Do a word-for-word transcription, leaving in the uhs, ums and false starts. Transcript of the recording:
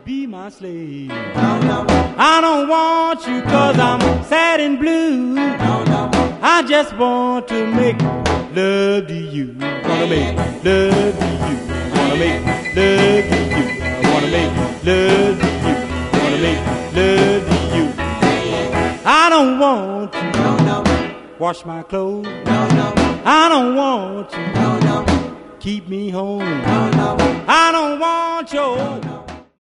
be my slave. No, no. I don't want you cause I'm sad and blue. No, no. I just want to make love to you. Wanna make love to you. Wanna make love to you. I wanna make love to you. Wanna make love to you. I don't want you. No, no. Wash my clothes. No, no. I don't want you. No, no. Keep me home. No, no. I don't want your. No, no.